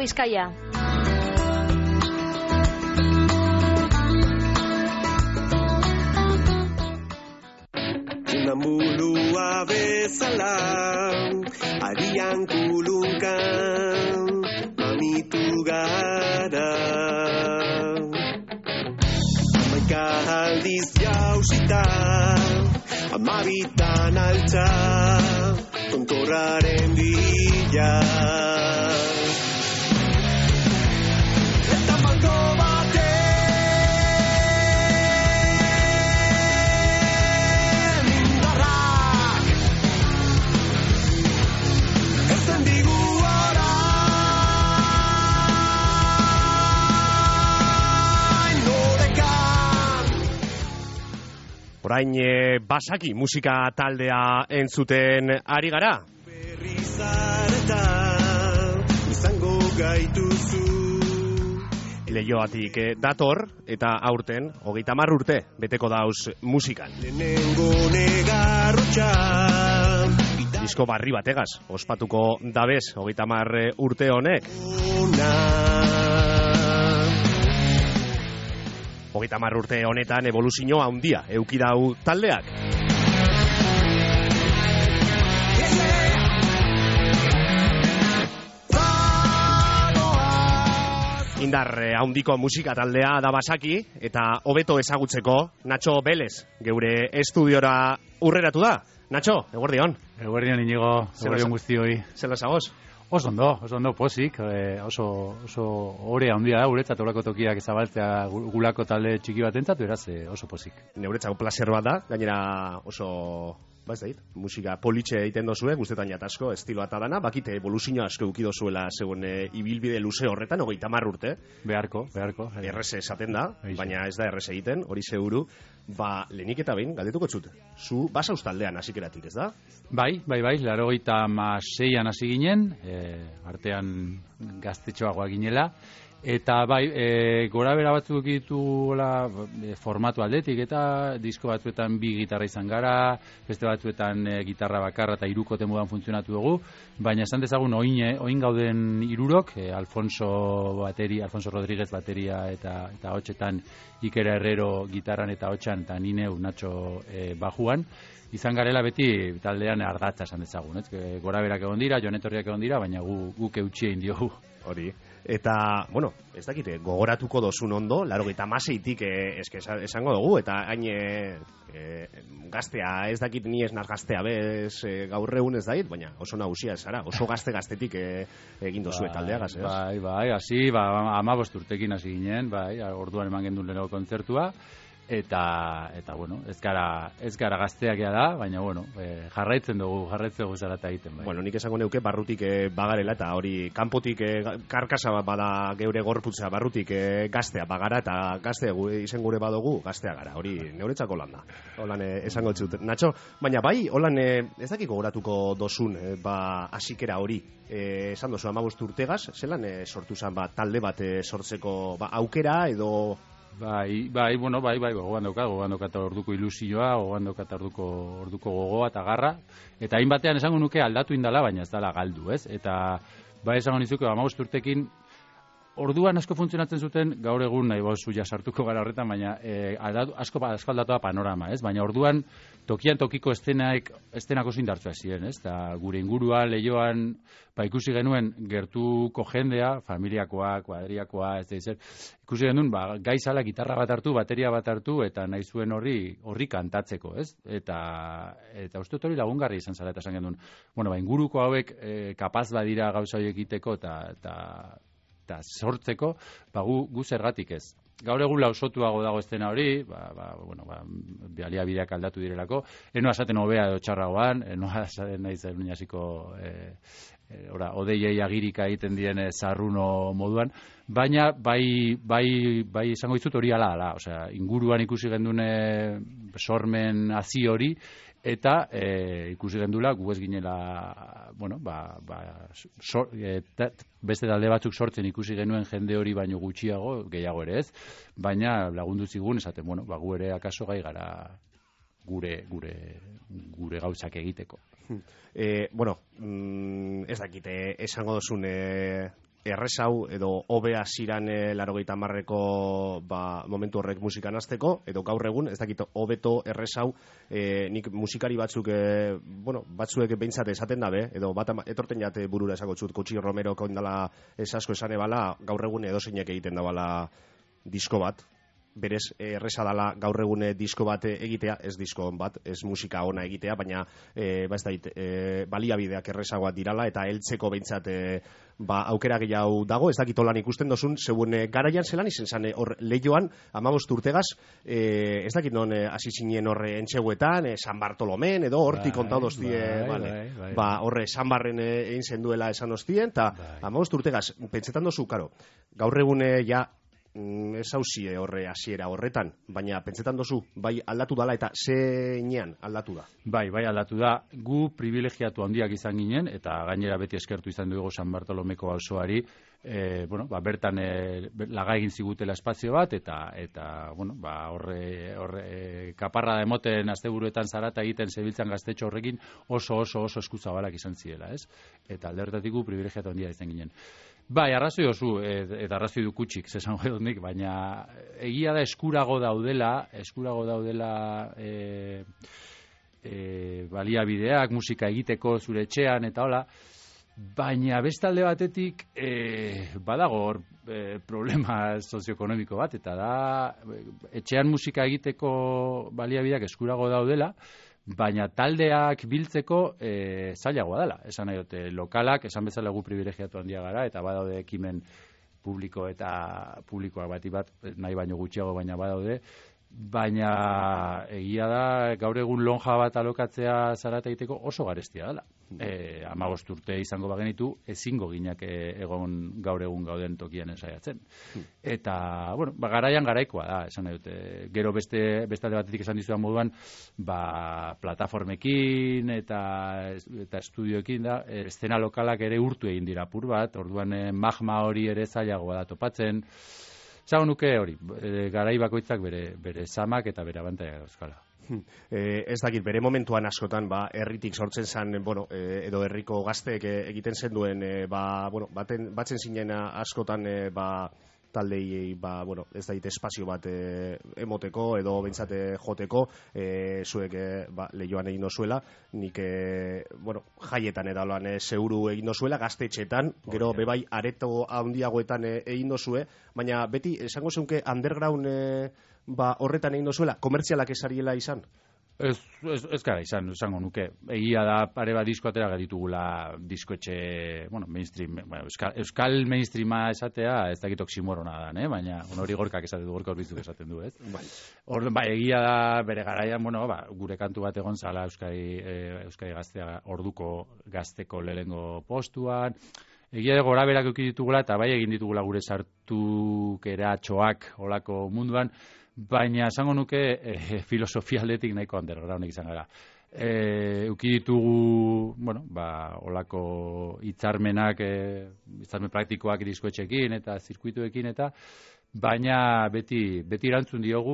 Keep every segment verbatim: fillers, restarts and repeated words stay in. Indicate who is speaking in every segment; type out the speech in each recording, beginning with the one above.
Speaker 1: Bizkaia.
Speaker 2: Namulua bezala, arian kulunkan, mamitu gara. Amaika aldiz jausita, amabitan altza, tontorraren bila. Eta mango bate
Speaker 3: Orain e, basaki musika taldea entzuten ari gara.
Speaker 2: Izango gaituzu
Speaker 3: Leioatik e, dator eta aurten hogeita hamar urte beteko dauz musikan.
Speaker 2: Lehenengo negarrotxa
Speaker 3: Disko barri bategaz ospatuko dabez hogeita hamar urte honek. Hogeita hamar urte honetan evoluzio handia euki dau taldeak. Indar handiko musika taldea da basaki eta hobeto ezagutzeko Nacho Vélez geure estudiora urreratu da. Nacho, eguerdion.
Speaker 4: Eguerdion Inigo, eguerdion guztioi.
Speaker 3: Zela zagoz?
Speaker 4: Oso ondo, oso ondo pozik, eh, oso, oso ore handia da, guretzat olako tokiak zabaltzea gulako talde txiki bat entzatu, eraz eh, oso pozik.
Speaker 3: Neuretzako placer bat da, gainera oso, ba ez da hit, musika politxe egiten dozue, guztetan jatasko, estilo eta dana, bakite evoluzio asko eukido zuela zegoen e, ibilbide luze horretan, hogeita hamar urte.
Speaker 4: Beharko, beharko.
Speaker 3: Errez esaten da,
Speaker 4: Eixe.
Speaker 3: baina ez da errez egiten, hori zeuru, ba, lehenik eta behin, galdetuko txut, zu basa ustaldean hasikeratik, ez da?
Speaker 4: Bai, bai, bai, larogeita hamaseian hasi ginen, e, artean gaztetxoagoa ginela, eta bai, e, gora bera batzuk dituela e, formatu aldetik, eta disko batzuetan bi gitarra izan gara, beste batzuetan e, gitarra bakarra eta hirukote modan funtzionatu dugu, baina esan dezagun oin, oin gauden hirurok, e, Alfonso bateria, Alfonso Rodríguez bateria eta eta hotxetan Iker Herrero gitarran eta hotxan eta Nineu Nacho e, bajuan, izan garela beti taldean ardatza esan dezagun, ez? Gora berak egon dira, joan etorriak egon dira, baina gu, guk eutxien diogu.
Speaker 3: Hori. Eta, bueno, ez dakite, gogoratuko dozun ondo, larogeita hamaseitik eh, eske esango dugu, eta hain eh, eh, gaztea, ez dakit ni ez nar gaztea bez eh, gaur egun ez dait, baina oso nagusia ez ara, oso gazte-gaztetik eh, egin dozue taldeagaz, ez?
Speaker 4: Bai, bai, hasi, ba, hamabost urtekin hasi ginen, bai, orduan eman gendun lehenago kontzertua, eta, eta bueno, ez gara, ez gara gazteakia da, baina, bueno, e, jarraitzen dugu, jarraitzen dugu zarata egiten, bai.
Speaker 3: Bueno, nik esango neuke barrutik e, bagarela, eta hori kanpotik e, karkasa bada geure gorputza, barrutik e, gaztea bagara, eta gaztea gure, izen gure badugu, gaztea gara, hori neuretzako lan da. Holan e, esango txut. Nacho, baina bai, holan e, ez dakik gogoratuko dozun, e, ba, asikera hori, e, esan dozu hamabost urtegaz, zelan e, sortu zen, ba, talde bat e, sortzeko, ba, aukera edo...
Speaker 4: Bai, bai, bueno, bai, bai, gogoan daukat, gogoan daukat orduko ilusioa, gogoan daukat orduko, orduko gogoa eta garra, eta hainbatean esango nuke aldatu indala, baina ez dala galdu, ez? Eta bai esango nizuke, hamabost urtekin, orduan asko funtzionatzen zuten, gaur egun nahi bozu ja sartuko gara horretan, baina e, aldatu, asko, asko aldatu da panorama, ez? Baina orduan tokian tokiko estenaek, estenak oso indartzua ziren, ez? Eta gure ingurua, leioan, ba ikusi genuen gertuko jendea, familiakoa, kuadriakoa, ez da izer, ikusi genuen, ba, gaizala gitarra bat hartu, bateria bat hartu, eta nahi zuen horri, horri kantatzeko, ez? Eta, eta uste hori lagungarri izan zara, eta esan genuen, bueno, ba, inguruko hauek e, kapaz badira gauza horiek egiteko, eta, eta, eta sortzeko, ba, gu, gu zergatik ez. Gaur egun lausotuago dago estena hori, ba, ba, bueno, ba, baliabideak aldatu direlako, enoa esaten hobea edo txarragoan, enoa esaten nahi zen hasiko e, e, ora, odeiei agirika egiten dien zarruno moduan, baina bai, bai, bai izango dizut hori ala, ala, osea, inguruan ikusi gendune sormen hazi hori, eta e, ikusi gendula gu ez ginela, bueno, ba, ba, sor, e, ta, beste talde batzuk sortzen ikusi genuen jende hori baino gutxiago, gehiago ere ez, baina lagundu zigun esaten, bueno, ba, gu ere akaso gai gara gure, gure, gure gauzak egiteko.
Speaker 3: E, bueno, mm, ez dakite esango dozun e, errezau edo hobea ziran e, larogeita hamarreko ba, momentu horrek musikan hasteko, edo gaur egun, ez dakit hobeto errezau, e, nik musikari batzuk, e, bueno, batzuek behintzat esaten dabe, edo bat ama, etorten jate burura esako txut, Kutsi Romero koindala esasko esane bala, gaur egun edozeinek egiten da bala disko bat, berez erresa dala gaur egune disko bat egitea, ez disko on bat, ez musika ona egitea, baina e, ba ez dait, e, baliabideak erresagoak dirala, eta heltzeko behintzat e, ba, aukera gehiago dago, ez dakit holan ikusten dozun, zeuen e, garaian zelan izen zan, hor lehioan, amabost urtegaz, e, ez dakit non hasi e, zinen horre entxeguetan, e, San Bartolomen, edo hortik kontau doztie,
Speaker 4: bai,
Speaker 3: vale,
Speaker 4: bai, bai,
Speaker 3: ba, horre San Barren egin zen duela esan doztien, eta
Speaker 4: bai.
Speaker 3: amabost urtegaz, pentsetan dozu, karo, gaur egune ja, ez hauzie horre hasiera horretan, baina pentsetan dozu, bai aldatu dala eta zeinean aldatu da?
Speaker 4: Bai, bai aldatu da, gu privilegiatu handiak izan ginen, eta gainera beti eskertu izan dugu San Bartolomeko auzoari, e, bueno, ba, bertan e, laga egin zigutela espazio bat, eta, eta bueno, ba, horre, horre e, kaparra da emoten asteburuetan zarata egiten zebiltzan gaztetxo horrekin oso oso oso eskuzabalak izan ziela, ez? Eta alde horretatik gu privilegiatu handia izan ginen. Bai, arrazoi oso, eta arrazoi du kutsik, zesango edut nik, baina egia da eskurago daudela, eskurago daudela e, e, baliabideak, musika egiteko zure etxean, eta hola, baina bestalde batetik e, badago hor e, problema sozioekonomiko bat, eta da etxean musika egiteko baliabideak eskurago daudela, baina taldeak biltzeko e, zailagoa dela. Esan nahi dute, lokalak, esan bezala gu privilegiatu handia gara, eta badaude ekimen publiko eta publikoak bati bat, nahi baino gutxiago, baina badaude, baina egia da, gaur egun lonja bat alokatzea zarata egiteko oso garestia dela. E, hamabost urte izango bagenitu, ezingo ginak egon gaur egun gauden tokian ensaiatzen. Eta, bueno, ba, garaian garaikoa da, esan nahi dute. Gero beste, beste batetik esan dizudan moduan, ba, plataformekin eta, eta estudioekin da, estena lokalak ere urtu egin dira apur bat, orduan eh, magma hori ere zailagoa da topatzen. Zago nuke hori, e, garai bakoitzak bere, bere zamak eta bere abantaia dauzkala.
Speaker 3: Eh, ez dakit, bere momentuan askotan, ba, herritik sortzen zen, bueno, eh, edo herriko gazteek eh, egiten zen duen, eh, ba, bueno, baten, batzen zinen askotan, eh, ba, taldei, ba, bueno, ez daite espazio bat e, emoteko edo bentsate joteko, e, zuek e, ba, lehioan egin dozuela, nik e, bueno, jaietan edo lan e, zeuru egin dozuela, gaztetxetan, gero bebai areto handiagoetan e, egin dozue, baina beti esango zeunke underground e, ba, horretan egin dozuela, komertzialak esariela izan?
Speaker 4: Ez, ez, ez gara izan, esango nuke. Egia da, pare bat disko atera ditugula diskoetxe, bueno, mainstream, bueno, euskal, euskal mainstreama esatea, ez dakit oksimorona da, eh? Baina hori gorkak esaten du, gorka horbizuk esaten du, ez?
Speaker 3: Bai.
Speaker 4: Orduan, bai, egia da, bere garaian, bueno, ba, gure kantu bat egon zala Euskadi, eh, Euskadi gaztea, orduko gazteko lehengo postuan, egia da gora berak euki ditugula, eta bai egin ditugula gure sartukera txoak olako munduan, baina esango nuke e, filosofia aldetik nahiko underground izan gara. E, euki ditugu, bueno, ba, olako hitzarmenak, e, hitzarmen praktikoak diskoetxekin eta zirkuituekin eta, baina beti, beti erantzun diogu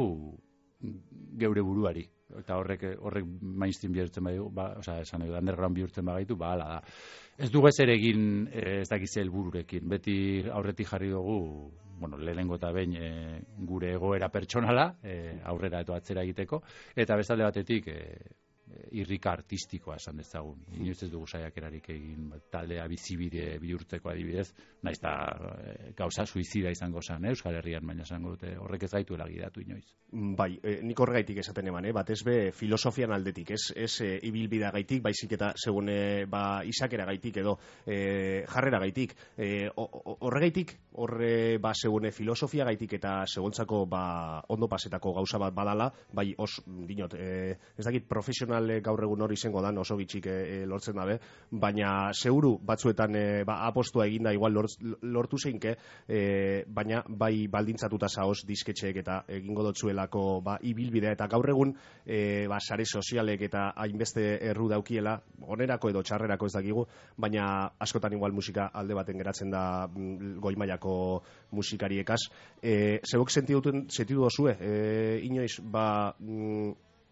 Speaker 4: geure buruari. Eta horrek, horrek mainstream bihurtzen baditu, ba, osea, esan nahi, underground bihurtzen bagaitu, ba, hala da. Ez dugu ezer egin, ez dakiz helbururekin. Beti aurretik jarri dugu, bueno, lehenengo eta behin e, gure egoera pertsonala, e, aurrera eta atzera egiteko, eta bestalde batetik e, irrika artistikoa esan dezagun. Inoiz ez dugu saiakerarik egin taldea bizibide bihurtzeko adibidez, naiz eta e, gauza suizida izango zen, eh, Euskal Herrian, baina esango dute horrek ez gaituela gidatu inoiz.
Speaker 3: Bai, e, nik horregaitik esaten eman, eh? Batez be filosofian aldetik, ez, ez e, ibilbidea gaitik, baizik eta segun e, ba, isakera gaitik edo e, jarrera gaitik. E, horregaitik, horre ba, segun filosofia gaitik eta seguntzako ba, ondo pasetako gauza bat badala, bai os, dinot, e, ez dakit profesional gaur egun hori izango dan oso bitxik e, lortzen dabe, baina seguru batzuetan e, ba, apostua eginda igual lort, lortu zeinke, e, baina bai baldintzatuta zaoz disketxeek eta egingo dotzuelako ba, ibilbidea eta gaur egun e, ba, sare sozialek eta hainbeste erru daukiela, onerako edo txarrerako ez dakigu, baina askotan igual musika alde baten geratzen da goi mailako musikariekaz. E, Zeuk sentidu dozue, e, inoiz, ba... Mm,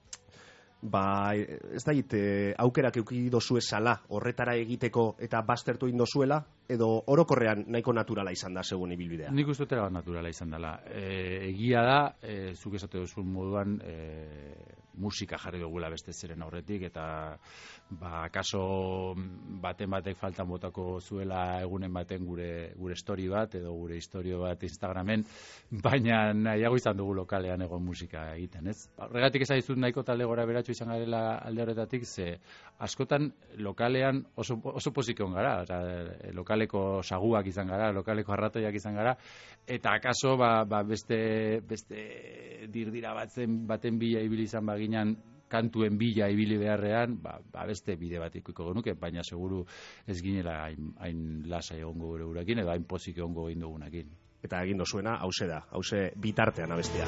Speaker 3: ba, ez da hit, e, aukerak euki dozue sala horretara egiteko eta baztertu egin dozuela, edo orokorrean nahiko naturala izan da segun ibilbidea?
Speaker 4: Nik uste dut naturala izan dela. E, egia da, e, zuk esate duzun moduan, e, musika jarri dugula beste zeren aurretik, eta ba, kaso baten batek faltan botako zuela egunen baten gure gure story bat, edo gure historio bat Instagramen, baina nahiago izan dugu lokalean egon musika egiten, ez? Horregatik ez aizut nahiko talde gora beratxo izan garela alde horretatik, ze askotan lokalean oso, oso pozik egon gara, oza, lokaleko saguak izan gara, lokaleko arratoiak izan gara, eta akaso ba, ba beste, beste dirdira batzen, baten bila ibili izan baginan, kantuen bila ibili beharrean, ba, ba beste bide bat ikuiko genuke, baina seguru ez ginela hain, hain lasa egongo gure gurekin, edo hain pozik egongo egin dugunekin.
Speaker 3: Eta egin dozuena, hause da, hause bitartean abestia.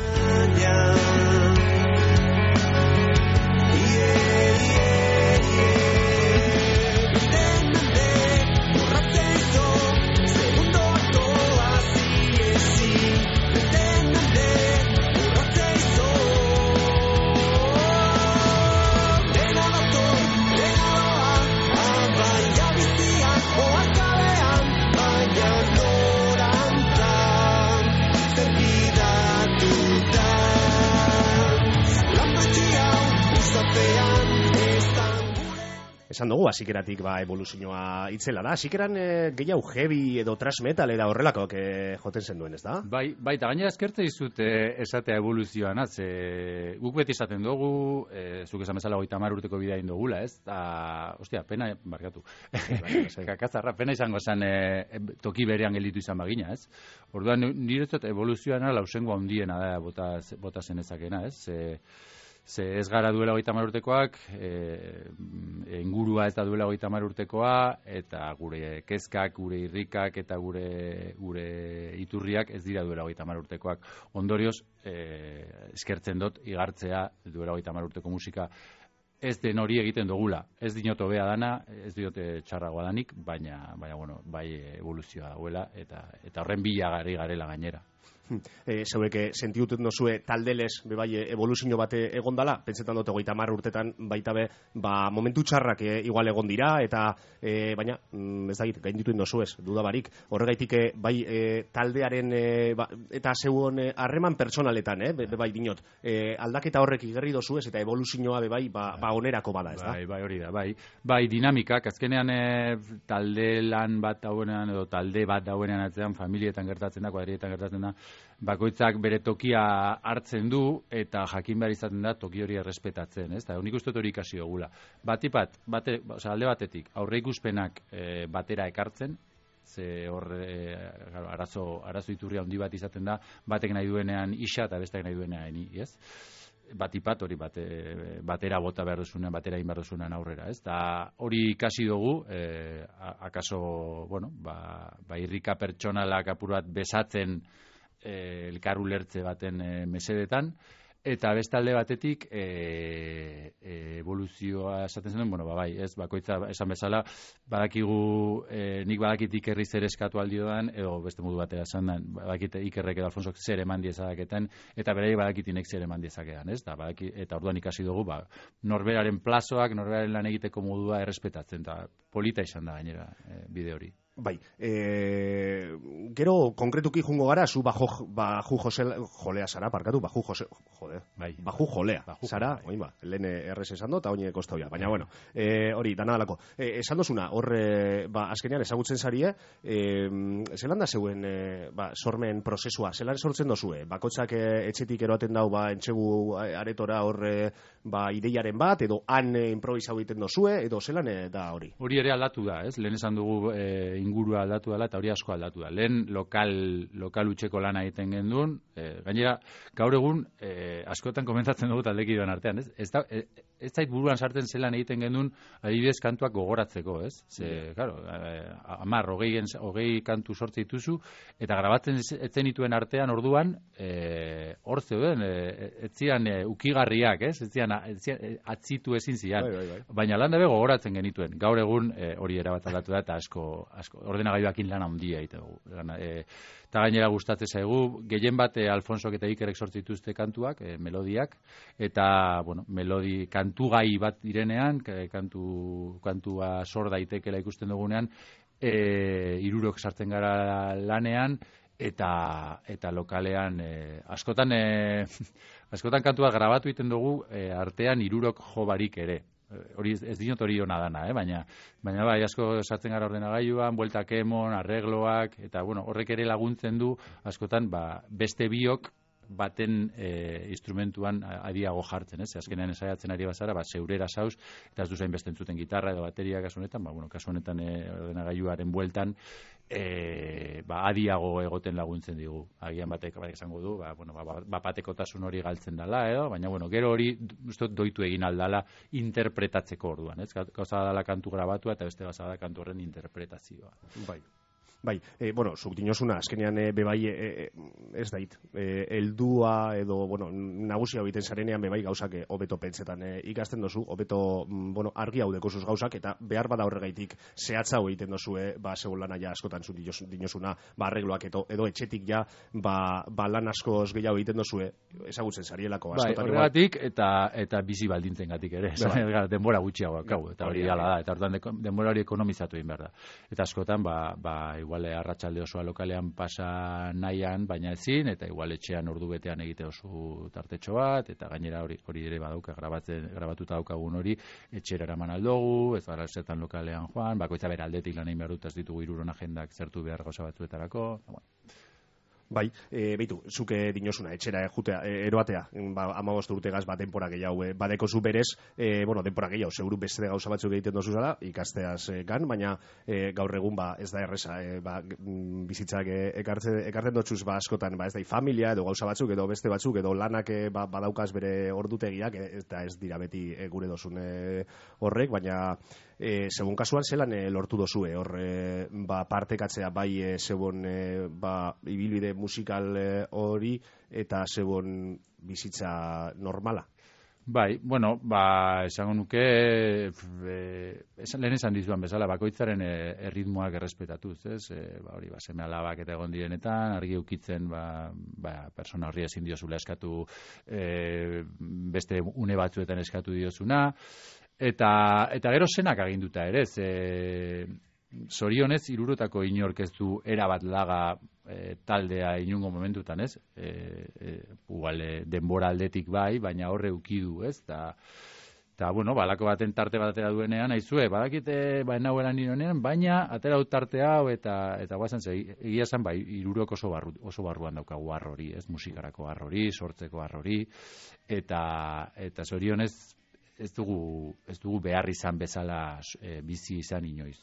Speaker 3: Esan dugu, hasikeratik ba, evoluzioa itzela da. Hasikeran e, gehiago heavy edo thrash metal eta horrelakoak e, joten zen duen, ez da?
Speaker 4: Bai, bai, eta gainera eskertze dizut e, esatea evoluzioan, az, e, guk beti esaten dugu, e, zuk esan bezala hogeita hamar urteko bidea egin dugula, ez? Ta, ostia, pena, barkatu. Kakatzarra, pena izango zen e, toki berean gelditu izan bagina, ez? Orduan, niretzat evoluzioana lausengo handiena da bota, bota zenezakena, ez? E, Ze ez gara duela hogeita hamar urtekoak, e, ingurua ez da duela hogeita hamar urtekoa, eta gure kezkak, gure irrikak eta gure gure iturriak ez dira duela hogeita hamar urtekoak. Ondorioz, e, eskertzen dut igartzea duela hogeita hamar urteko musika ez den hori egiten dugula. Ez dinot hobea dana, ez diote txarragoa danik, baina, baina bueno, bai evoluzioa dauela, eta, eta horren bila gari garela gainera.
Speaker 3: E, Zeureke sentiuten dozue taldeles bebai evoluzio bate egondala, pentsetan dute goita mar urtetan baita be, ba, momentu txarrak e, igual egon dira, eta e, baina, mm, ez dakit, gain dituen dozuez, dudabarik, horregaitik e, bai e, taldearen e, ba, eta zeuon harreman e, pertsonaletan, e, bebai dinot, e, aldaketa horrek igerri dozuez, eta evoluzioa bebai, ba, ba onerako bada, ez da?
Speaker 4: Bai, bai, hori da, bai, bai dinamikak, azkenean e, talde lan bat dauenean, edo talde bat dauenean atzean, familietan gertatzen da, kuadrietan gertatzen da, bakoitzak bere tokia hartzen du eta jakin behar izaten da toki hori errespetatzen, ez? Eta nik uste hori ikasi dugula. Batipat, bate, oza, alde batetik, aurre ikuspenak e, batera ekartzen, ze hor e, arazo, arazo iturria handi bat izaten da, batek nahi duenean isa eta bestek nahi duenean i, ez? Batipat hori bate, batera bota behar duzunean, batera egin behar duzunean aurrera, ez? Eta hori ikasi dugu, e, akaso, bueno, ba, ba irrika pertsonalak apur bat besatzen E, elkar ulertze baten e, mesedetan, eta bestalde batetik e, e, evoluzioa esaten zen, bueno, ba, bai, ez, bakoitza esan bezala, badakigu, e, nik badakit ikerri zer eskatu aldiodan, edo beste modu batera esan den, badakit ikerrek edo Alfonsok zer eman diezaketen, eta berei badakitinek zer eman diezakedan, ez, da, badaki, eta orduan ikasi dugu, ba, norberaren plazoak, norberaren lan egiteko modua errespetatzen, eta polita izan da gainera e, bide hori.
Speaker 3: Bai, e, gero konkretuki jungo gara, zu baju, baju jose, jolea zara, parkatu, baju jose, jode, bai. Baju jolea, baju, zara, bai. Oin ba, lehen errez esan do, eta oine kostauia, baina bueno, e, hori, dana dalako. E, esan dozuna, hor, e, ba, azkenean ezagutzen zarie, e, zelan da zeuen, e, ba, sormen prozesua, zelan sortzen dozue, bakotxak e, etxetik eroaten dau, ba, entxegu aretora hor, e, ba, ideiaren bat, edo han e, improvisau egiten dozue, edo zelan e, da hori?
Speaker 4: Hori ere aldatu da, ez? Lehen esan dugu, e, ingurua aldatu dela eta hori asko aldatu da. Lehen lokal, lokal utxeko lana egiten gendun, e, gainera gaur egun e, askotan komentatzen dugu taldekidean artean, ez? Ez, da, e, ez zait buruan sartzen zelan egiten gendun adibidez kantuak gogoratzeko, ez? Ze, yeah. Claro, hamar, hogei, hogei kantu sortze dituzu eta grabatzen etzen dituen artean orduan e, hor zeuden, e, etzian e, ukigarriak, ez? Etzian, etzian atzitu ezin zian. Bai, bai, bai. Baina lan dabe gogoratzen genituen. Gaur egun e, hori erabat aldatu da eta asko, asko ordenagailuakin lan handia egite dugu. E, eta gainera gustatzen zaigu, gehien bat e, Alfonsok eta Ikerrek sortu dituzte kantuak, e, melodiak, eta, bueno, melodi, kantu gai bat direnean, kantu, kantua sor daitekela ikusten dugunean, e, irurok sartzen gara lanean, eta eta lokalean e, askotan e, askotan kantua grabatu egiten dugu e, artean hirurok jo barik ere. Hori ez, ez dinot hori ona dana, eh? baina baina bai asko sartzen gara ordenagailuan, bueltak emon, arregloak eta bueno, horrek ere laguntzen du askotan ba, beste biok baten e, instrumentuan adiago jartzen, ez? Azkenean ensaiatzen ari bazara, ba zeurera sauz eta ez du zain beste entzuten gitarra edo bateria kasu honetan, ba bueno, kasu honetan e, ordenagailuaren bueltan E, ba, adiago egoten laguntzen digu. Agian batek batek esango du, ba, bueno, ba, bapatekotasun hori galtzen dala, edo, baina bueno, gero hori uste doitu egin aldala interpretatzeko orduan, ez? Gauza dala kantu grabatua eta beste gauza da kantu horren interpretazioa.
Speaker 3: Bai. Bai, e, bueno, zuk dinosuna, azkenean e, bebai, e, ez dait, e, eldua edo, bueno, nagusia egiten zarenean bebai gauzak e, hobeto pentsetan e, ikasten dozu, hobeto, bueno, argi hau dekozuz gauzak, eta behar bada horregaitik zehatza hau egiten dozu, e, ba, segun lana ja askotan zu dinosuna, ba, arregloak edo, edo etxetik ja, ba, ba lan askoz gehiago egiten dozu, e, ezagutzen zarielako askotan.
Speaker 4: Bai, horregatik eta, eta bizi baldintzen gatik ere, bai. Denbora gutxiagoak, hau, eta hori gala da, eta hortan denbora hori ekonomizatu egin behar da. Eta askotan, ba, ba, igual arratsalde osoa lokalean pasa nahian, baina ezin, eta igual etxean ordu betean egite oso tartetxo bat, eta gainera hori hori ere badauka, grabatzen, grabatuta daukagun hori, etxera eraman aldogu, ez gara zertan lokalean joan, bakoitza bere aldetik lan egin behar dut, ez ditugu hiruron agendak zertu behar gauza batzuetarako, bueno.
Speaker 3: Bai, e, beitu, zuke dinosuna, etxera e, jutea, e, eroatea, ba, amabost urtegaz, ba, denpora gehiago, e, badeko zu berez, e, bueno, denpora gehiago, seguru beste gauza batzuk egiten dozu zala, ikasteaz e, gan, baina e, gaur egun, ba, ez da erresa, e, ba, bizitzak e, ekartzen, ekartzen dotxuz, ba, askotan, ba, ez da, familia, edo gauza batzuk, edo beste batzuk, edo lanak, e, ba, badaukaz bere ordutegiak, e, eta ez dira beti e, gure dozun e, horrek, baina, E, segun kasuan zelan e, lortu dozue hor e, ba, partekatzea bai e, segun e, ba, ibilbide musikal hori e, eta segun bizitza normala?
Speaker 4: Bai, bueno, ba, esango nuke e, esan, lehen esan dizuan bezala, bakoitzaren e, erritmoak errespetatuz, ez? E, ba, hori, ba, seme alabak eta egon direnetan, argi ukitzen, ba, ba, persona horri ezin diozula eskatu e, beste une batzuetan eskatu diozuna, Eta, eta gero senak aginduta ere, ze zorionez hirurotako inork ez du erabat laga e, taldea inungo momentutan, ez? E, e, igual e, denbora aldetik bai, baina horre ukidu, ez? Ta, ta bueno, balako baten tarte bat atera duenean, aizue, badakite, ba, nauela nironean, baina atera dut tarte hau, eta, eta guazan, ze, egia esan, bai, hirurok oso, barru, oso barruan daukagu arrori, ez? Musikarako arrori, sortzeko arrori, eta, eta zorionez, ez dugu, ez dugu behar izan bezala e, bizi izan inoiz.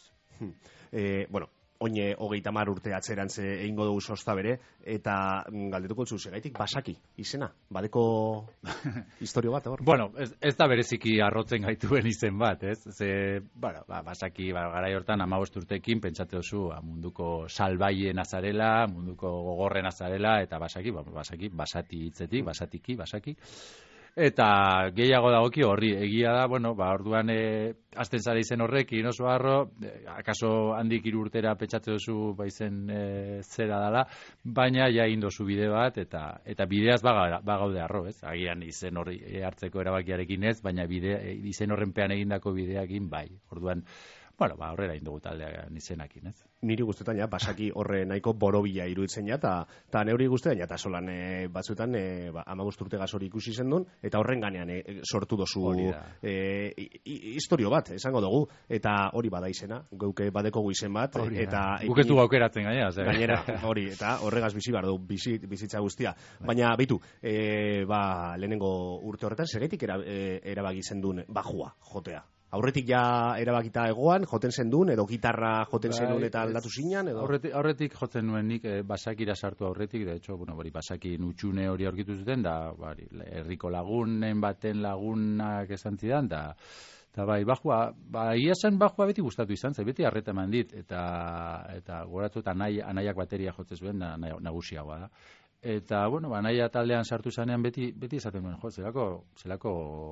Speaker 3: E, bueno, oine hogeita mar urte atzerantze egingo dugu sosta bere, eta galdetuko zu segaitik basaki izena, badeko historio bat, hor?
Speaker 4: Bueno, ez, ez da bereziki arrotzen gaituen izen bat, ez? Ze, bueno, ba, basaki, ba, garai hortan hamabost urtekin pentsate oso munduko salbaien azarela, munduko gogorren azarela, eta basaki, ba, basaki, basati hitzetik, basatiki, basaki, eta gehiago dagoki horri egia da, bueno, ba orduan e, azten zara izen horrekin oso harro, e, akaso handik hiru urtera pentsatze duzu ba izen e, zera dala, baina ja egin dozu bide bat eta eta bideaz bagaude harro, ez? Agian izen horri hartzeko erabakiarekin ez, baina bide izen horrenpean egindako bideekin bai. Orduan bueno, ba, horrela indugu taldean izenakin, ez?
Speaker 3: Niri guztetan, ja, basaki horre nahiko borobila iruditzen ja, eta neuri guztetan, ja, eta solan e, batzuetan, e, ba, amabost urte gazori ikusi zendun, eta horren ganean e, sortu dozu e, historio bat, esango dugu, eta hori bada izena, geuke badeko izen bat, eta...
Speaker 4: Guk ez du aukeratzen gainera, zer?
Speaker 3: Gainera, hori, eta horregaz bizi bar du, bizi, bizitza guztia. Baina, beitu, e, ba, lehenengo urte horretan, segetik era, e, erabaki zendun bajua, jotea? Aurretik ja erabakita egoan, joten zendun, edo gitarra joten bai, zenun eta aldatu zinan, edo?
Speaker 4: Aurretik, aurretik jotzen nuen nik e, basakira sartu aurretik, de hecho, bueno, bari, basaki nutxune hori aurkitu zuten, da, bari, herriko lagunen baten lagunak esan zidan, da, eta bai, bajua, ba, ia zen bajua beti gustatu izan, zai, beti arreta eman dit, eta, eta goratu eta anai, anaiak bateria jotzen zuen, da, nagusiagoa da. Eta, bueno, ba, naia taldean sartu zanean beti, beti esaten duen, jo, zelako, zelako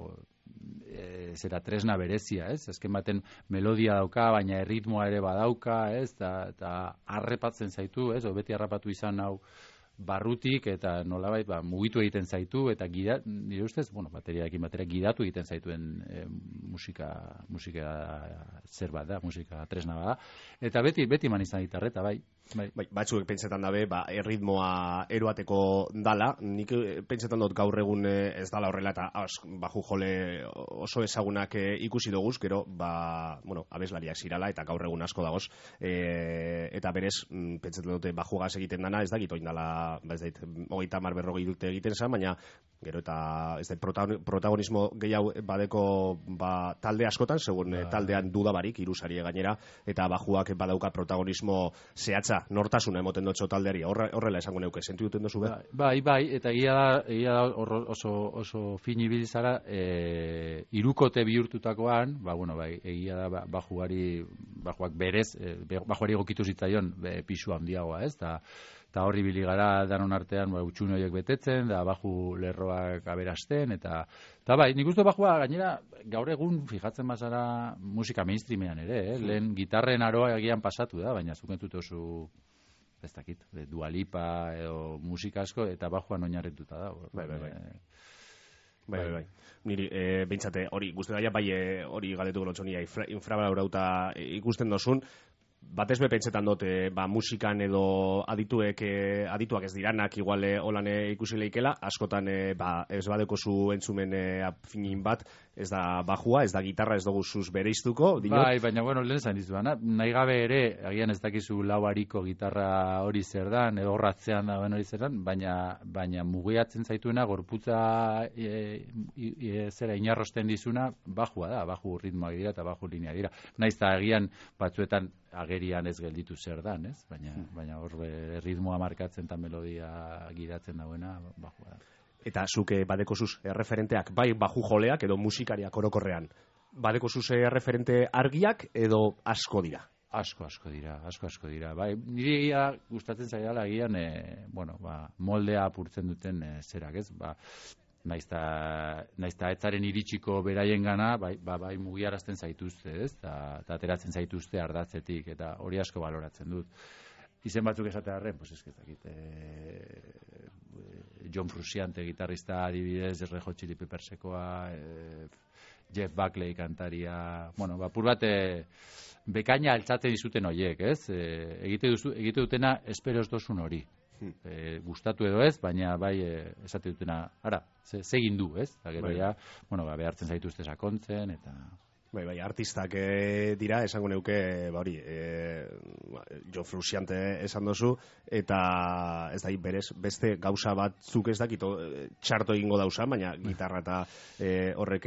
Speaker 4: e, zera tresna berezia, ez? Azken baten melodia dauka, baina erritmoa ere badauka, ez? Eta harrepatzen zaitu, ez? O beti harrapatu izan hau, barrutik eta nolabait ba, mugitu egiten zaitu eta gida, nire ustez, bueno, bateriarekin batera gidatu egiten zaituen e, musika, musika zer bat da, musika tresna bat da. Eta beti, beti man izan gitarreta, bai. Bai.
Speaker 3: Bai, batzuek pentsetan dabe, ba, erritmoa eroateko dala, nik pentsetan dut gaur egun ez dala horrela, eta az, baju jole oso ezagunak e, ikusi doguz, gero, ba, bueno, abeslariak zirala, eta gaur egun asko dagoz, e, eta berez, pentsetan dute bajugaz egiten dana, ez da, gitoin dala, ba, ez dait, hogeita mar berrogei dute egiten zan, baina, gero, eta, ez dait, protagonismo gehiago badeko, ba, talde askotan, segun ba. Taldean dudabarik, irusari gainera, eta bajuak badauka protagonismo zehatza, nortasuna emoten dutxo taldeari, horrela esango neuke, sentu duten dozu, be?
Speaker 4: Bai, bai, eta egia da, egia da oso, oso fin ibili zara, e, irukote bihurtutakoan, ba, bueno, bai, egia da, ba, bajuari, bajuak berez, e, bajuari egokitu zitzaion e, pisu handiagoa, ez, eta eta horri bili gara danon artean ba, utxune horiek betetzen, da baju lerroak aberasten, eta eta bai, nik uste bajua gainera gaur egun fijatzen bazara musika mainstreamean ere, eh? Lehen gitarren aroa egian pasatu da, baina zukentut oso ez dakit, Dua Lipa edo musika asko, eta bajuan oinarrituta da.
Speaker 3: Bai, bai, bai. Bai, bai, bai. Niri, e, behintzate, hori, guzti daia, bai, hori galdetu gelotxonia, infrabalorauta ikusten dozun, batez be pentsetan dut, ba, musikan edo adituek, e, adituak ez diranak, igual e, holan e, ikusi leikela, askotan e, ba, ez badeko zu entzumen e, afinin bat, ez da bajua, ez da gitarra, ez dugu zuz bereiztuko. Dinot? Bai,
Speaker 4: baina, bueno, lehen zain dizu, nahi gabe ere, agian ez dakizu lau hariko gitarra hori zer dan, edo horratzean dagoen hori zer dan, baina, baina mugiatzen zaituena, gorputza e, e, zera inarrosten dizuna, bajua da, baju ritmoa dira eta baju linea dira. Naiz eta agian batzuetan agerian ez gelditu zer dan, ez? Baina, hmm. baina hor ritmoa markatzen eta melodia gidatzen dauena, bajua da.
Speaker 3: Eta zuke badeko zuz erreferenteak, bai baju joleak edo musikariak orokorrean, badeko zuz erreferente argiak edo asko dira?
Speaker 4: Asko, asko dira, asko, asko dira. Bai, niri egia gustatzen zaidala egian, e, bueno, ba, moldea apurtzen duten e, zerak, ez? Ba, naizta, naizta etzaren iritsiko beraien gana, bai, ba, bai mugiarazten zaituzte, ez? Ta, ta ateratzen zaituzte ardatzetik, eta hori asko baloratzen dut. Izen batzuk esatearren, pues ez dakit, e, John Frusciante gitarrista adibidez, Red Hot Chili Peppersekoa, e, Jeff Buckley kantaria, bueno, bapur bat e, bekaina altzatzen dizuten horiek, ez? E, egite, duzu, egite dutena espero ez dozun hori. E, gustatu edo ez, baina bai e, esate dutena, ara, ze, zegin du, ez? Eta gero ja, bueno, ba, behartzen zaituzte sakontzen, eta...
Speaker 3: Bai, bai, artistak e, dira, esango neuke, ba hori, e, Jo Frusciante esan dozu, eta ez da, berez, beste gauza batzuk ez dakit, txarto egingo dausan, baina gitarra eta e, horrek,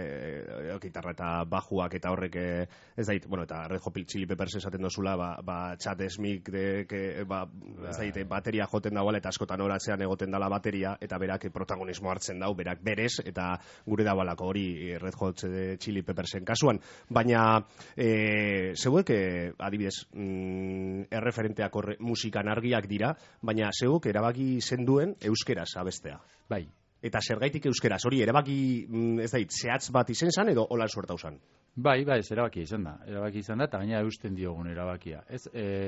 Speaker 3: e, gitarra eta bajuak eta horrek, e, ez da, bueno, eta Red Hot Chili Peppers esaten dozula, ba, ba Chad Smith, de, que, ba, ez da, bateria joten dagoela, eta askotan horatzean egoten dala bateria, eta berak protagonismo hartzen dau, berak berez, eta gure dagoelako hori Red Hot Chili Peppersen kasuan, baina e, zeuek, e, adibidez, mm, erreferenteak horre, musikan argiak dira, baina zeuek erabaki zenduen euskeraz abestea.
Speaker 4: Bai.
Speaker 3: Eta zergaitik euskeraz, hori erabaki, mm, ez dait, zehatz bat izen zan edo holan suertau zan?
Speaker 4: Bai, bai, ez erabaki izan da, erabaki izan da, eta gaina eusten diogun erabakia. Ez,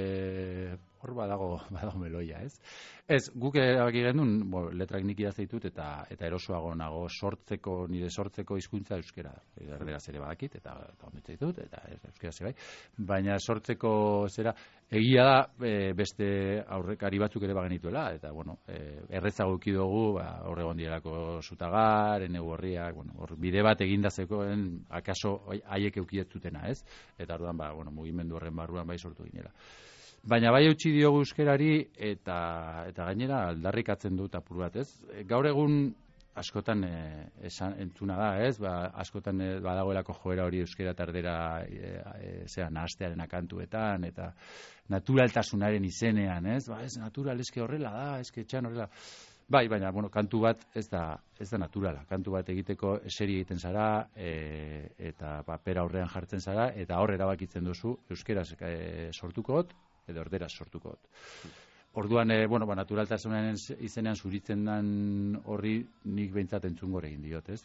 Speaker 4: e, hor badago, badago meloia, ez? Ez, guk erabaki gendun, bo, letrak nik idazteitut eta eta erosoago nago sortzeko, nire sortzeko hizkuntza euskera. Erderaz ere badakit, eta ondetze ditut, eta euskera ze bai. Baina sortzeko zera, egia da, e, beste aurrekari batzuk ere bagenituela, eta, bueno, e, errezago eukidugu, ba, horregon direlako Zutagar, Ene Gorriak, bueno, hor bide bat egindazekoen, akaso haiek eukietzutena, ez? Eta orduan, ba, bueno, mugimendu horren barruan bai sortu ginela. Baina bai eutxi diogu euskerari eta eta gainera aldarrikatzen dut apur bat, ez? Gaur egun askotan e, esan, entzuna da, ez? Ba, askotan e, badagoelako joera hori euskera eta erdera e, e, zera, nahastearen akantuetan eta naturaltasunaren izenean, ez? Ba, ez natural, eske horrela da, eske txan horrela. Bai, baina, bueno, kantu bat ez da, ez da naturala. Kantu bat egiteko eseri egiten zara e, eta papera aurrean jartzen zara eta hor erabakitzen duzu euskeraz e, sortukot edo erderaz sortukot. Orduan, e, bueno, ba, naturaltasunaren izenean zuritzen den horri nik behintzat entzungor egin diot, ez?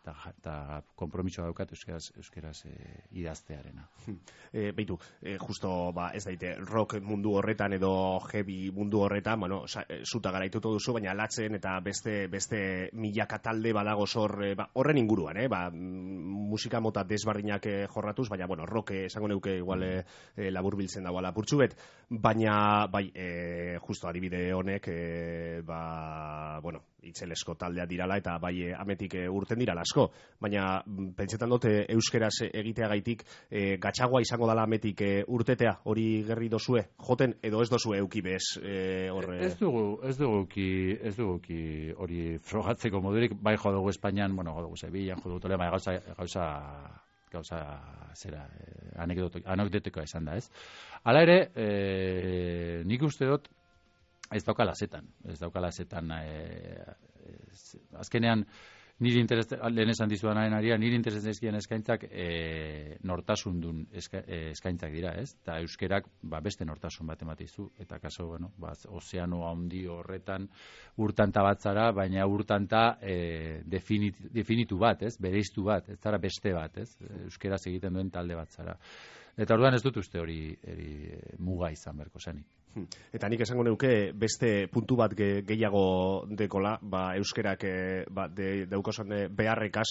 Speaker 4: Eta kompromisoa daukat euskeraz, euskeraz e, idaztearena.
Speaker 3: E, Beitu, e, justo, ba, ez daite, rock mundu horretan edo heavy mundu horretan, bueno, zuta garaitutu duzu, baina latzen eta beste beste milaka talde badago zor, e, ba, horren inguruan, eh? Ba, musika mota desbardinak e, jorratuz, baina, bueno, rock e, esango neuke igual e, e, labur biltzen dagoela lapurtxu bet, baina, bai, e, justo adibide honek e, ba, bueno, itzelesko taldea dirala eta bai ametik e, urten dirala asko, baina pentsetan dute euskeraz egiteagaitik e, gatxagoa izango dala ametik e, urtetea, hori gerri dozue joten edo ez dozue euki bez e, horre...
Speaker 4: Ez dugu, ez dugu euki, ez dugu euki hori frogatzeko modurik, bai jo dugu Espainian, bueno, jo dugu Sevillan, jo dugu Tolema, gauza, gauza gauza zera, eh, anekdotikoa izan da, ez? Hala ere, eh, nik uste dut ez daukala zetan, ez daukala zetan, eh, azkenean niri interes, lehen esan dizudan aria, niri interesezkien eskaintzak e, nortasun dun eska, e, eskaintzak dira, ez? Eta euskerak ba, beste nortasun bat ematizu, eta kaso, bueno, ba, ozeano handi horretan urtanta bat zara, baina urtanta e, definit, definitu bat, ez? Bereiztu bat, ez zara beste bat, ez? Euskeraz egiten duen talde bat zara. Eta orduan ez dut uste hori, hori muga izan berko zenik.
Speaker 3: Eta nik esango neuke beste puntu bat ge, gehiago dekola, ba, euskerak e, ba, de, daukosan beharrekaz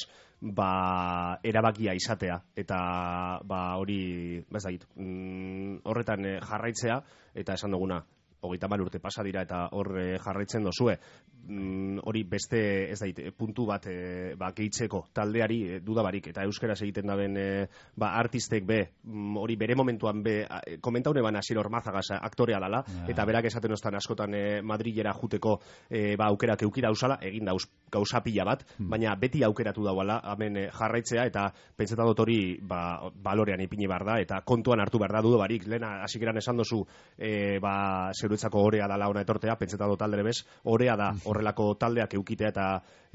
Speaker 3: ba, erabakia izatea. Eta ba, hori, bez da, mm, horretan jarraitzea, eta esan duguna, hogeita hamar urte pasa dira eta hor jarraitzen dozue. Mm, hori beste, ez dait, puntu bat e, ba, gehitzeko taldeari e, dudabarik, eta euskeraz egiten daben e, ba, artistek be, mm, hori bere momentuan be, komentaune ban Asier Ormazagaz aktorea dala, yeah. Eta berak esaten ostan askotan e, Madrilera juteko e, ba, aukerak euki dauzala, egin dauz gauza pila bat, hmm. baina beti aukeratu dauala, hemen e, jarraitzea, eta pentsetan dut hori ba, balorean ipini behar da, eta kontuan hartu behar da dudabarik, lehena hasikeran esan dozu, e, ba, zeuretzako orea dala ona etortea, pentsetan dut aldere bez, orea da, horrelako taldeak eukitea eta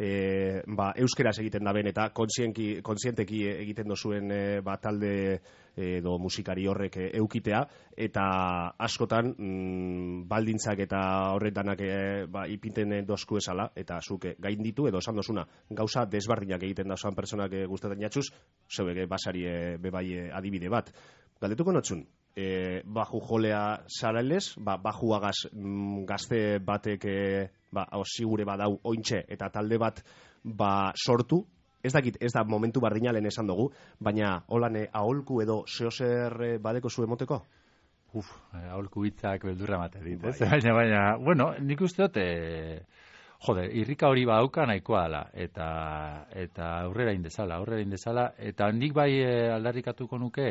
Speaker 3: e, ba, euskeraz egiten da ben eta kontzienteki egiten dozuen e, ba, talde edo musikari horrek eukitea eta askotan mm, baldintzak eta horretanak e, ba, ipinten dozku esala eta zuke gain ditu edo esan dozuna gauza desbardinak egiten da zoan personak e, gustaten jatxuz, zeuek basari e, bebai e, adibide bat. Galdetuko notzun, e, baju jolea zarailes, ba, bajuagaz mm, gazte batek e, ba, osigure badau ointxe eta talde bat ba, sortu, ez dakit, ez da momentu bardinalen esan dugu, baina holan aholku edo zeozer badeko zu emoteko?
Speaker 4: Uf, aholku hitzak beldurra mate dit, ez? Bai. Baina, baina, bueno, nik uste dut, e, jode, irrika hori badauka nahikoa dela, eta, eta aurrera indezala, aurrera indezala, eta nik bai e, aldarrikatuko nuke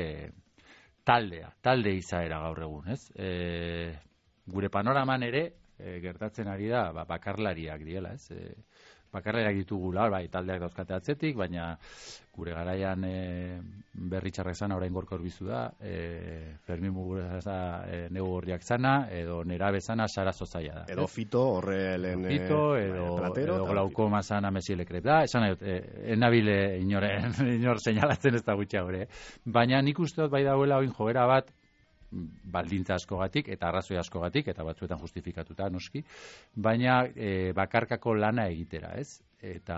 Speaker 4: taldea, talde izaera gaur egun, ez? E, gure panoraman ere, e, gertatzen ari da, ba, bakarlariak diela, ez? E, bakarlariak ditugula, bai, taldeak dauzkate atzetik, baina gure garaian e, berritxarrak zana, orain gorka horbizu da, e, Fermin Mugura da e, nego gorriak zana, edo nerabe zana, Sara Zozaia da.
Speaker 3: Edo Fito, horre lehen...
Speaker 4: Fito, edo, platero, edo glaukoma zana Mesiele Krep da, esan nahi, e, enabile inoren, inor seinalatzen ez da gutxia hori. Baina nik uste dut bai dauela oin joera bat, baldintza askogatik eta arrazoi askogatik eta batzuetan justifikatuta noski, baina e, bakarkako lana egitera, ez? Eta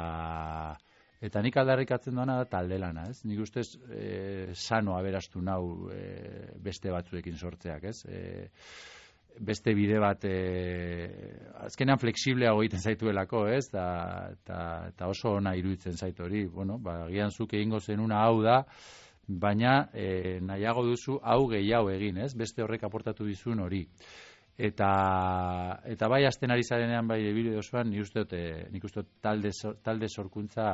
Speaker 4: eta nik aldarrikatzen duena da talde lana, ez? Nik ustez e, sano aberastu nau e, beste batzuekin sortzeak, ez? E, beste bide bat e, azkenean fleksibleago egiten zaituelako, ez? Ta, ta, ta oso ona iruditzen zait hori, bueno, ba agian zuk egingo zenuna hau da, baina e, nahiago duzu hau gehiago egin, ez? Beste horrek aportatu dizun hori. Eta, eta bai azten ari zarenean bai ebile dozuan, nik uste dut, e, nik uste dut talde, talde sorkuntza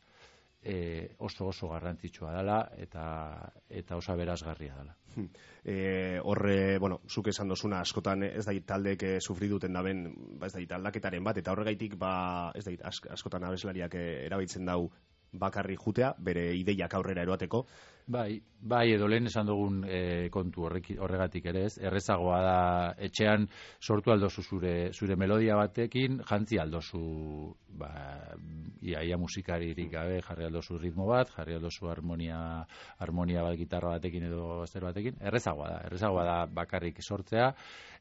Speaker 4: e, oso oso garrantzitsua dela eta, eta oso aberasgarria dela.
Speaker 3: E, horre, bueno, zuk esan dozuna askotan ez da taldeek e, sufri duten daben, ba, ez da aldaketaren bat, eta horregaitik ba, ez da askotan abeslariak e, erabiltzen dau bakarri jutea, bere ideiak aurrera eroateko.
Speaker 4: Bai, bai edo lehen esan dugun e, kontu horrek, horregatik ere ez, errezagoa da etxean sortu aldozu zure, zure melodia batekin, jantzi aldozu ba, ia, ia musikaririk gabe, jarri aldozu ritmo bat, jarri aldozu harmonia, harmonia bat gitarra batekin edo azter batekin, errezagoa da, errezagoa da bakarrik sortzea,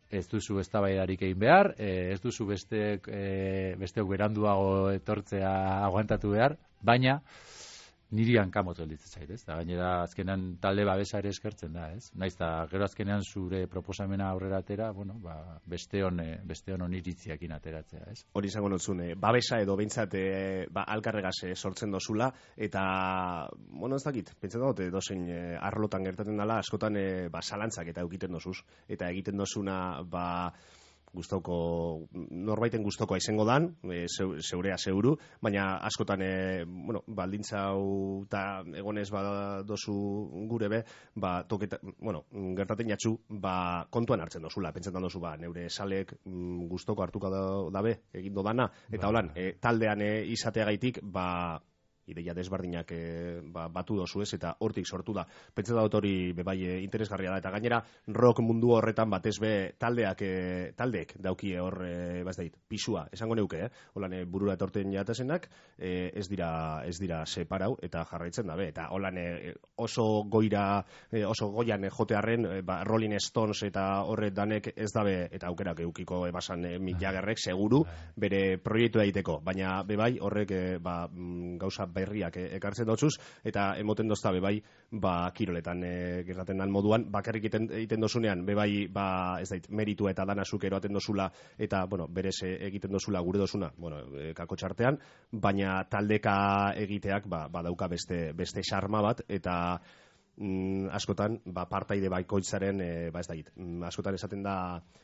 Speaker 4: ez duzu eztabaidarik egin behar, e, ez duzu beste, e, besteok beranduago etortzea aguantatu behar, baina niri hankamotz gelditzen zait, ez? Da, gainera, azkenean talde babesa ere eskertzen da, ez? Naiz eta gero azkenean zure proposamena aurrera atera, bueno, ba, besteon, besteon oniritziakin ateratzea, ez?
Speaker 3: Hori izango notzun, eh, babesa edo behintzat eh, ba, alkarregaz eh, sortzen dozula, eta, bueno, ez dakit, pentsa dut, dozein eh, arlotan gertatzen dela, askotan eh, ba, zalantzak eta egiten dozuz, eta egiten dozuna, ba, gustoko norbaiten gustokoa izango dan, e, zeurea zeuru, baina askotan e, bueno, baldintza hau ta egonez badozu gure be, ba toketa, bueno, gertaten jatzu, ba kontuan hartzen dozula, pentsetan dozu ba neure salek mm, gustoko hartuko da, dabe egin do dana eta holan, e, taldean e, izateagaitik ba ideia desberdinak e, ba, batu dozu ez, eta hortik sortu da. Pentsa dut hori bebai e, interesgarria da, eta gainera rock mundu horretan batez be taldeak, e, taldeek daukie hor, e, bazdait, pisua, esango neuke, eh? Holan e, burura etorten jatasenak, e, ez dira ez dira separau, eta jarraitzen dabe, eta holan e, oso goira, e, oso goian e, jotearren, e, ba, Rolling Stones eta horret danek ez dabe, eta aukerak eukiko ebasan e, Mick Jaggerrek, seguru, bere proiektua egiteko, baina bebai horrek e, ba, gauza berriak ekartzen dotzuz, eta emoten dozta bebai, ba, kiroletan e, gertaten dan moduan, bakarrik egiten, egiten dozunean, bebai, ba, ez dait, meritua eta danazuk eroaten dozula, eta, bueno, berez egiten dozula gure dozuna, bueno, e, kako txartean, baina taldeka egiteak, ba, badauka beste, beste xarma bat, eta mm, askotan, ba, partaide baikoitzaren, e, ba, ez dait, mm, askotan esaten da,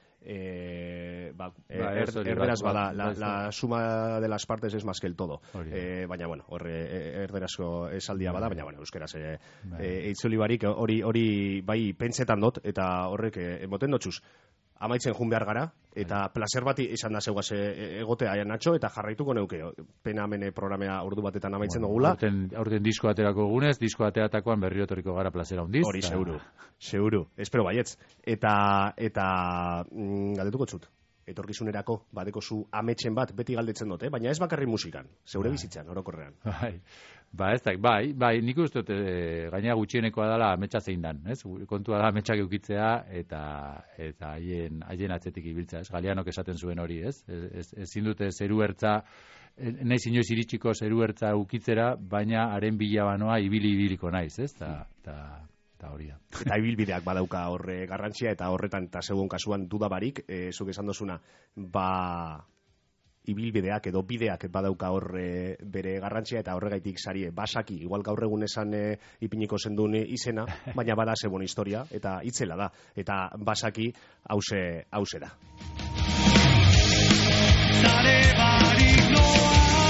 Speaker 3: Eh, ba,
Speaker 4: ba,
Speaker 3: er,
Speaker 4: er,
Speaker 3: erderaz
Speaker 4: ba,
Speaker 3: bada,
Speaker 4: ba,
Speaker 3: la,
Speaker 4: ba,
Speaker 3: la suma de las partes es más que el todo.
Speaker 4: Eh,
Speaker 3: baina, bueno, horre erderazko esaldia bada, baina, bueno, euskeraz e,
Speaker 4: ba.
Speaker 3: e, eitzuli barik, hori, hori bai pentsetan dut, eta horrek emoten dotxuz. Amaitzen jun behar gara, eta placer bat izan da zeugaz egotea aian Nacho, eta jarraituko neuke, pena mene programea ordu batetan amaitzen bueno, dugula.
Speaker 4: Aurten, aurten disko aterako gunez, disko ateratakoan berri otoriko gara plazera hundiz.
Speaker 3: Hori, ta... seguru, seguru, espero baietz. Eta, eta mm, galdetuko txut, etorkizunerako badeko zu ametsen bat, beti galdetzen dut, eh? Baina ez bakarri musikan, zeure bai. Bizitzan, orokorrean.
Speaker 4: Bai. Ba, ez da, bai, bai, nik uste dut e, gaina gutxienekoa dela ametsa zein dan, ez? Kontua da ametsak eukitzea eta eta haien haien atzetik ibiltzea, ez? Galeanok esaten zuen hori, ez? Ez ezin dute zeru ertza naiz inoiz iritsiko zeru ertza eukitzera, baina haren bila banoa ibili ibiliko naiz, ez? Ta ta ta hori da.
Speaker 3: Eta ibilbideak badauka horre garrantzia, eta horretan eta segun kasuan duda barik, e, zuk esan dozuna, ba ibilbideak edo bideak badauka horre bere garrantzia, eta horregaitik sarie basaki, igual gaur egun esan e, ipiniko zendun izena, baina bada zebon historia, eta itzela da, eta basaki hause, hause da. Zare barik noa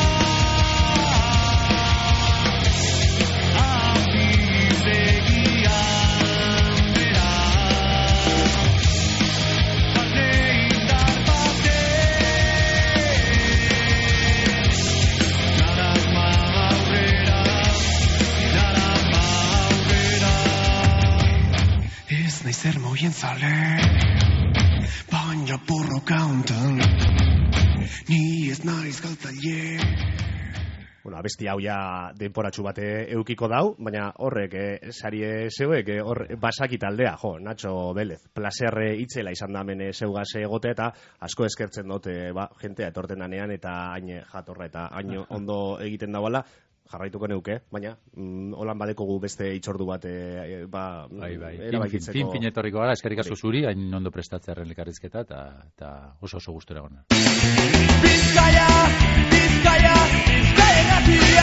Speaker 2: Naizer moien zale, baina borroka hontan, ni ez naiz galtzaile. Bueno, abesti hau ja denporatxu bate eukiko dau, baina horrek, eh, sarie zeuek, eh, hor basaki taldea, jo, Nacho Vélez, placerre itzela izan da mene zeugaz egote, eta asko eskertzen dut, eh, ba, jentea etorten danean, eta hain jatorra, eta hain ondo egiten dauala, jarraituko neuke, baina mm, holan badekogu beste itxordu bat e, ba,
Speaker 4: bai, bai. erabakitzeko. Fin, fin, fin etorriko gara, eskerrik asko zuri, hain ondo prestatzearen elkarrizketa, eta oso oso gustura gona. Bizkaia, Bizkaia, Bizkaia gatia!